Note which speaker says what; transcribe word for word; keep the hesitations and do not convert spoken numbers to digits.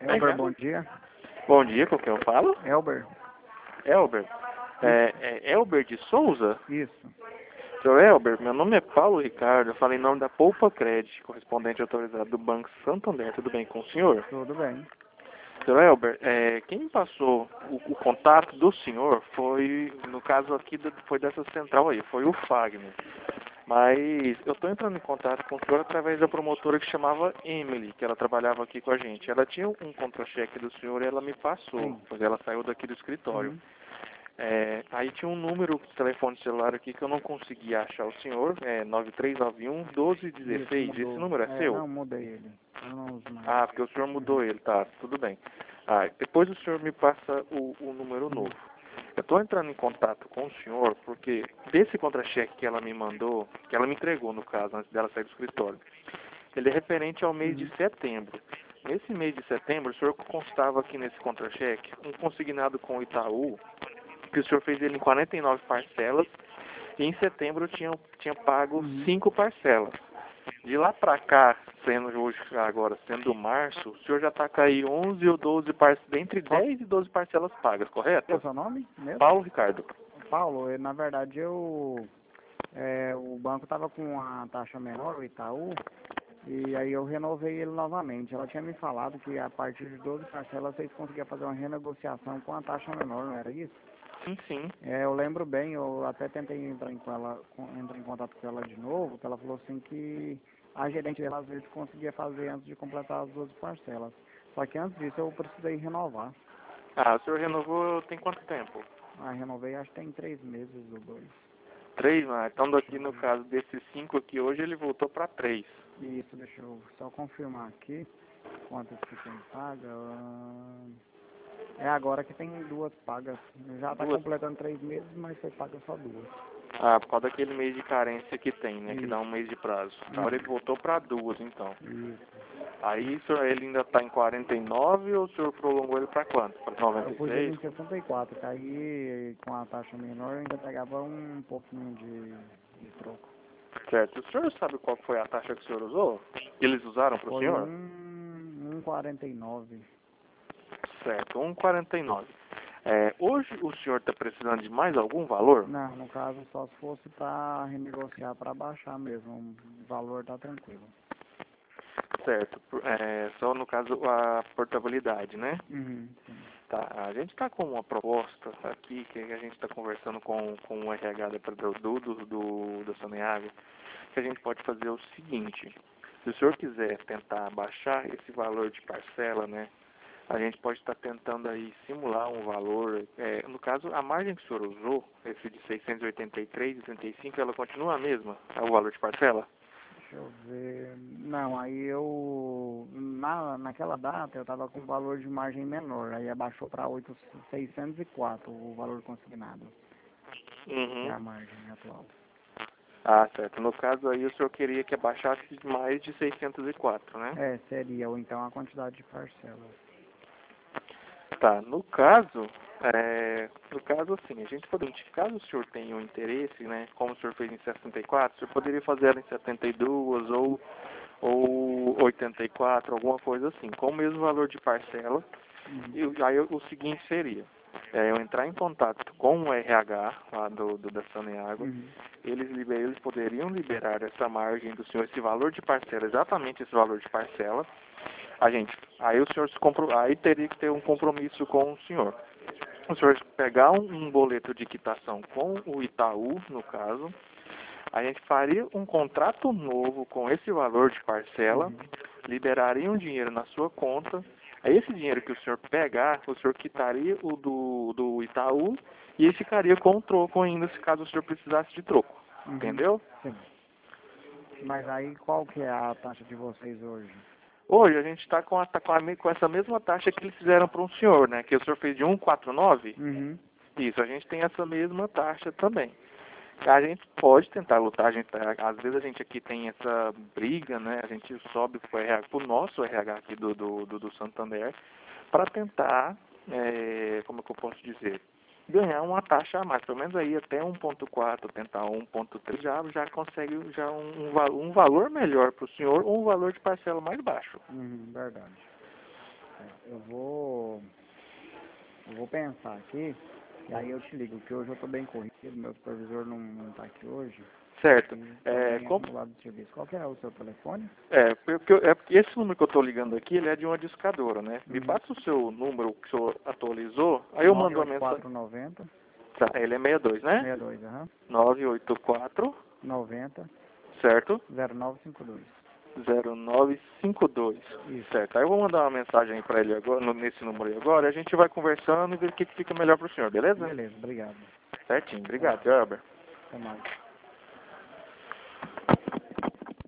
Speaker 1: Elber, bom dia.
Speaker 2: Bom dia, com quem eu falo?
Speaker 1: Elber.
Speaker 2: Elber. É, é Elber de Souza?
Speaker 1: Isso.
Speaker 2: Senhor Elber, meu nome é Paulo Ricardo, eu falo em nome da Poupa Credit, correspondente autorizado do Banco Santander. Tudo bem com o senhor?
Speaker 1: Tudo bem.
Speaker 2: Senhor Elber, é, quem me passou o, o contato do senhor foi, no caso aqui, do, foi dessa central aí, foi o Fagner. Mas eu estou entrando em contato com o senhor através da promotora que chamava Emily, que ela trabalhava aqui com a gente. Ela tinha um contra-cheque do senhor e ela me passou,
Speaker 1: Sim.
Speaker 2: pois ela saiu daqui do escritório.
Speaker 1: Uhum.
Speaker 2: É, aí tinha um número de telefone celular aqui que eu não conseguia achar o senhor, é nove três nove um, um dois um seis.
Speaker 1: Isso,
Speaker 2: Esse
Speaker 1: mudou.
Speaker 2: número é,
Speaker 1: É,
Speaker 2: seu?
Speaker 1: não, mudei ele. Eu não uso mais.
Speaker 2: Ah, porque o senhor mudou ele, tá, tudo bem. Ah, depois o senhor me passa o, o número novo. Eu estou entrando em contato com o senhor porque desse contra-cheque que ela me mandou, que ela me entregou no caso, antes dela sair do escritório, ele é referente ao mês de setembro. Nesse mês de setembro, o senhor constava aqui nesse contra-cheque um consignado com o Itaú, que o senhor fez ele em quarenta e nove parcelas, e em setembro tinha, tinha pago
Speaker 1: Uhum.
Speaker 2: cinco parcelas. De lá pra cá, sendo hoje agora, sendo março, o senhor já está com aí onze ou doze parcelas, entre dez e doze parcelas pagas, correto?
Speaker 1: Qual é o seu nome mesmo?
Speaker 2: Paulo Ricardo.
Speaker 1: Paulo, eu, na verdade eu... É, o banco estava com uma taxa menor, o Itaú, e aí eu renovei ele novamente. Ela tinha me falado que a partir de doze parcelas vocês conseguiam fazer uma renegociação com a taxa menor, não era isso?
Speaker 2: Sim, sim.
Speaker 1: É, eu lembro bem, eu até tentei entrar em, com ela, com, entrar em contato com ela de novo, que ela falou assim que a gerente dela às vezes conseguia fazer antes de completar as doze parcelas. Só que antes disso eu precisei renovar.
Speaker 2: Ah, o senhor renovou tem quanto tempo?
Speaker 1: Ah, renovei acho que tem três meses ou dois.
Speaker 2: Três, né? Então daqui no caso desses cinco aqui hoje ele voltou para três.
Speaker 1: Isso, deixa eu só confirmar aqui quantas que tem paga. Ah, É agora que tem duas pagas. Já está
Speaker 2: Duas.
Speaker 1: completando três meses, mas você paga só duas.
Speaker 2: Ah, por causa daquele mês de carência que tem, né? Que
Speaker 1: Isso.
Speaker 2: dá um mês de prazo. Agora ele voltou para duas, então.
Speaker 1: Isso.
Speaker 2: Aí o senhor, ele ainda está em quarenta e nove ou o senhor prolongou ele para quanto? Para noventa
Speaker 1: Eu
Speaker 2: e
Speaker 1: pus ele
Speaker 2: seis?
Speaker 1: em sessenta e quatro, que aí com a taxa menor eu ainda pegava um pouquinho de, de troco.
Speaker 2: Certo. O senhor sabe qual foi a taxa que o senhor usou? Que eles usaram para o
Speaker 1: Foi
Speaker 2: senhor?
Speaker 1: um, um quarenta e nove.
Speaker 2: Certo, um quarenta e nove. É, hoje o senhor está precisando de mais algum valor?
Speaker 1: Não, no caso só se fosse para renegociar para baixar mesmo. O valor tá tranquilo.
Speaker 2: Certo. É, só no caso a portabilidade, né?
Speaker 1: Uhum, sim.
Speaker 2: Tá, a gente está com uma proposta aqui que a gente está conversando com, com o R H da, do, do, do, do Saneago, que a gente pode fazer o seguinte: se o senhor quiser tentar baixar esse valor de parcela, né, a gente pode estar tentando aí simular um valor, é, no caso a margem que o senhor usou, esse de seiscentos e oitenta e três vírgula trinta e cinco, ela continua a mesma, é o valor de parcela?
Speaker 1: Deixa eu ver. Não, aí eu. Na, naquela data eu tava com valor de margem menor. Aí abaixou para seiscentos e quatro o valor consignado, que é
Speaker 2: Uhum.
Speaker 1: a margem atual.
Speaker 2: Ah, certo. No caso aí o senhor queria que abaixasse mais de seiscentos e quatro, né?
Speaker 1: É, seria, ou então a quantidade de parcelas.
Speaker 2: Tá, no caso, é, no caso assim, a gente poderia, caso o senhor tenha um interesse, né, como o senhor fez em sessenta e quatro, o senhor poderia fazer ela em setenta e dois ou, ou oitenta e quatro, alguma coisa assim, com o mesmo valor de parcela.
Speaker 1: Uhum.
Speaker 2: E aí o seguinte seria, é, eu entrar em contato com o R H lá do, do da Saneago,
Speaker 1: Uhum.
Speaker 2: eles, liber- eles poderiam liberar essa margem do senhor, esse valor de parcela, exatamente esse valor de parcela. A gente, aí o senhor se compro, aí teria que ter um compromisso com o senhor. O senhor pegar um, um boleto de quitação com o Itaú, no caso, a gente faria um contrato novo com esse valor de parcela,
Speaker 1: Uhum.
Speaker 2: liberaria um dinheiro na sua conta, aí esse dinheiro que o senhor pegar, o senhor quitaria o do, do Itaú e ele ficaria com o troco ainda, se caso o senhor precisasse de troco.
Speaker 1: Uhum.
Speaker 2: Entendeu?
Speaker 1: Sim. Mas aí qual que é a taxa de vocês hoje?
Speaker 2: Hoje a gente está com, a- tá com, a me- com essa mesma taxa que eles fizeram para um senhor, né? Que o senhor fez de um vírgula quarenta e nove.
Speaker 1: Uhum.
Speaker 2: Isso, a gente tem essa mesma taxa também. A gente pode tentar lutar, a gente, tá- às vezes a gente aqui tem essa briga, né? A gente sobe para o R H, pro nosso R H aqui do, do, do, do Santander, para tentar, é, como é que eu posso dizer, ganhar uma taxa a mais, pelo menos aí até um vírgula quatro, tentar um vírgula três, já, já consegue já um, um, val- um valor melhor para o senhor ou um valor de parcela mais baixo.
Speaker 1: Uhum, verdade. É. Eu vou... Eu vou pensar aqui, e aí eu te ligo, porque hoje eu tô bem corrido, meu supervisor não, não tá aqui hoje.
Speaker 2: Certo.
Speaker 1: E tô
Speaker 2: É,
Speaker 1: bem
Speaker 2: como,
Speaker 1: acumulado de serviço. Qual que é o seu telefone?
Speaker 2: é, porque, eu- é porque esse número que eu estou ligando aqui, ele é de uma discadora, né? Me
Speaker 1: Uhum.
Speaker 2: passa o seu número que o senhor atualizou, aí eu mando uma mensagem.
Speaker 1: nove oito quatro nove zero,
Speaker 2: Tá, ele é sessenta e dois, né?
Speaker 1: sessenta e dois, aham.
Speaker 2: nove oito quatro,
Speaker 1: noventa,
Speaker 2: certo?
Speaker 1: zero nove cinco dois.
Speaker 2: zero nove cinco dois.
Speaker 1: Isso.
Speaker 2: Certo. Aí eu vou mandar uma mensagem aí pra ele agora, no- nesse número aí agora, e a gente vai conversando e ver o que, que fica melhor pro senhor, beleza?
Speaker 1: Beleza, obrigado.
Speaker 2: Certinho.
Speaker 1: Tá,
Speaker 2: Obrigado, Elber.
Speaker 1: até mais.